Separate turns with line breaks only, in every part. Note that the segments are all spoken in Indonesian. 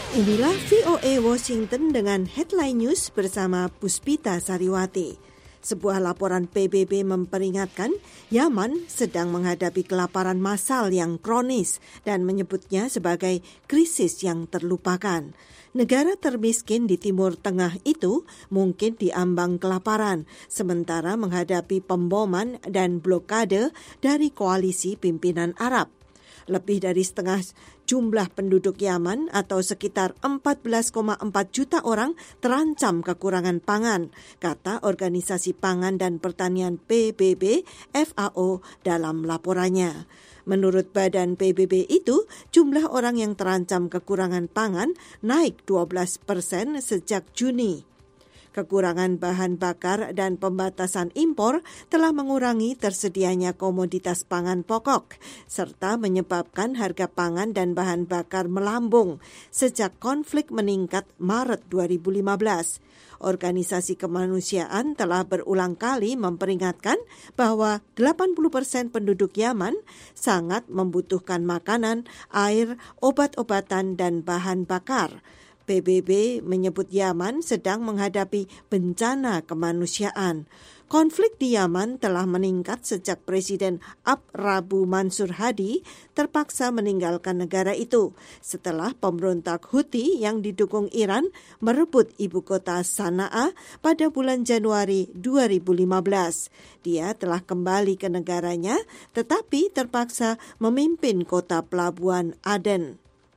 Inilah VOA Washington dengan headline news bersama Puspita Sariwati. Sebuah laporan PBB memperingatkan Yaman sedang menghadapi kelaparan massal yang kronis dan menyebutnya sebagai krisis yang terlupakan. Negara termiskin di Timur Tengah itu mungkin diambang kelaparan, sementara menghadapi pemboman dan blokade dari koalisi pimpinan Arab. Lebih dari setengah jumlah penduduk Yaman atau sekitar 14,4 juta orang terancam kekurangan pangan, kata Organisasi Pangan dan Pertanian PBB FAO dalam laporannya. Menurut badan PBB itu, jumlah orang yang terancam kekurangan pangan naik 12% sejak Juni. Kekurangan bahan bakar dan pembatasan impor telah mengurangi tersedianya komoditas pangan pokok, serta menyebabkan harga pangan dan bahan bakar melambung sejak konflik meningkat Maret 2015. Organisasi kemanusiaan telah berulang kali memperingatkan bahwa 80% penduduk Yaman sangat membutuhkan makanan, air, obat-obatan, dan bahan bakar. PBB menyebut Yaman sedang menghadapi bencana kemanusiaan. Konflik di Yaman telah meningkat sejak Presiden Rabu Mansur Hadi terpaksa meninggalkan negara itu setelah pemberontak Houthi yang didukung Iran merebut ibu kota Sana'a pada bulan Januari 2015. Dia telah kembali ke negaranya tetapi terpaksa memimpin kota pelabuhan Aden.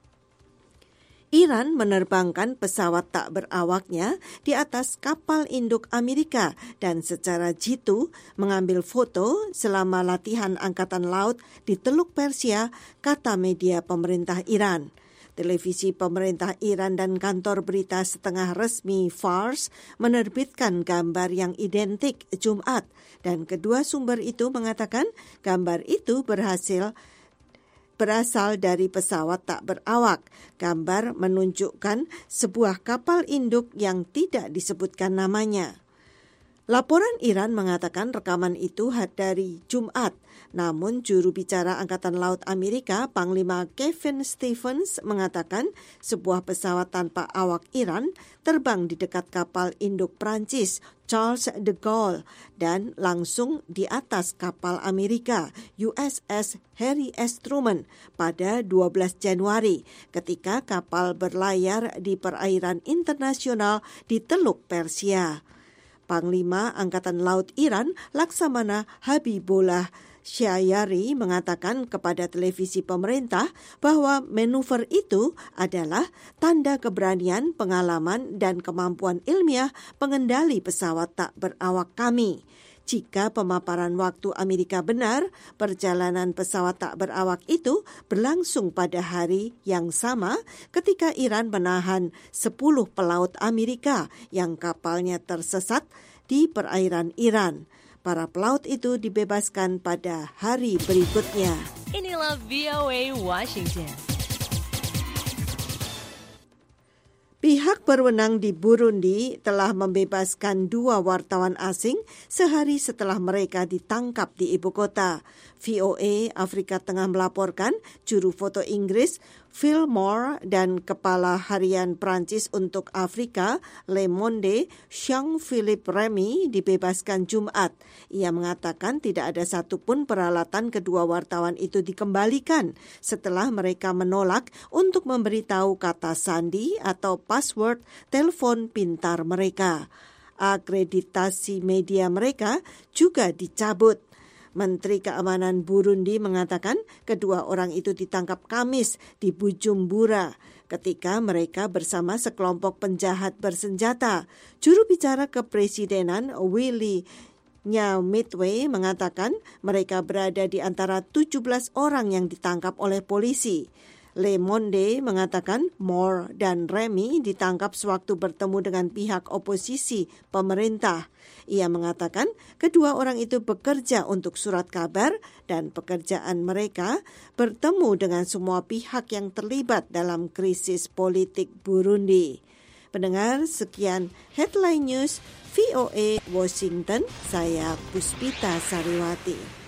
Iran menerbangkan pesawat tak berawaknya di atas kapal induk Amerika dan secara jitu mengambil foto selama latihan angkatan laut di Teluk Persia, kata media pemerintah Iran. Televisi pemerintah Iran dan kantor berita setengah resmi Fars menerbitkan gambar yang identik Jumat dan kedua sumber itu mengatakan gambar itu berasal dari pesawat tak berawak. Gambar menunjukkan sebuah kapal induk yang tidak disebutkan namanya. Laporan Iran mengatakan rekaman itu dari Jumat. Namun juru bicara Angkatan Laut Amerika, Panglima Kevin Stephens mengatakan sebuah pesawat tanpa awak Iran terbang di dekat kapal induk Prancis Charles de Gaulle dan langsung di atas kapal Amerika USS Harry S. Truman pada 12 Januari ketika kapal berlayar di perairan internasional di Teluk Persia. Panglima Angkatan Laut Iran Laksamana Habibullah Syayari mengatakan kepada televisi pemerintah bahwa manuver itu adalah tanda keberanian, pengalaman, dan kemampuan ilmiah pengendali pesawat tak berawak kami. Jika pemaparan waktu Amerika benar, perjalanan pesawat tak berawak itu berlangsung pada hari yang sama ketika Iran menahan 10 pelaut Amerika yang kapalnya tersesat di perairan Iran. Para pelaut itu dibebaskan pada hari berikutnya.
Inilah VOA Washington.
Pihak berwenang di Burundi telah membebaskan 2 wartawan asing sehari setelah mereka ditangkap di ibu kota. VOA Afrika Tengah melaporkan juru foto Inggris Phil Moore dan Kepala Harian Prancis untuk Afrika Le Monde Jean-Philippe Remy dibebaskan Jumat. Ia mengatakan tidak ada satupun peralatan kedua wartawan itu dikembalikan setelah mereka menolak untuk memberitahu kata sandi atau password telepon pintar mereka. Akreditasi media mereka juga dicabut. Menteri Keamanan Burundi mengatakan kedua orang itu ditangkap Kamis di Bujumbura ketika mereka bersama sekelompok penjahat bersenjata. Juru bicara kepresidenan Willy Nyamitwe mengatakan mereka berada di antara 17 orang yang ditangkap oleh polisi. Le Monde mengatakan Moore dan Remy ditangkap sewaktu bertemu dengan pihak oposisi pemerintah. Ia mengatakan kedua orang itu bekerja untuk surat kabar dan pekerjaan mereka bertemu dengan semua pihak yang terlibat dalam krisis politik Burundi. Pendengar, sekian Headline News VOA Washington. Saya Puspita Sariwati.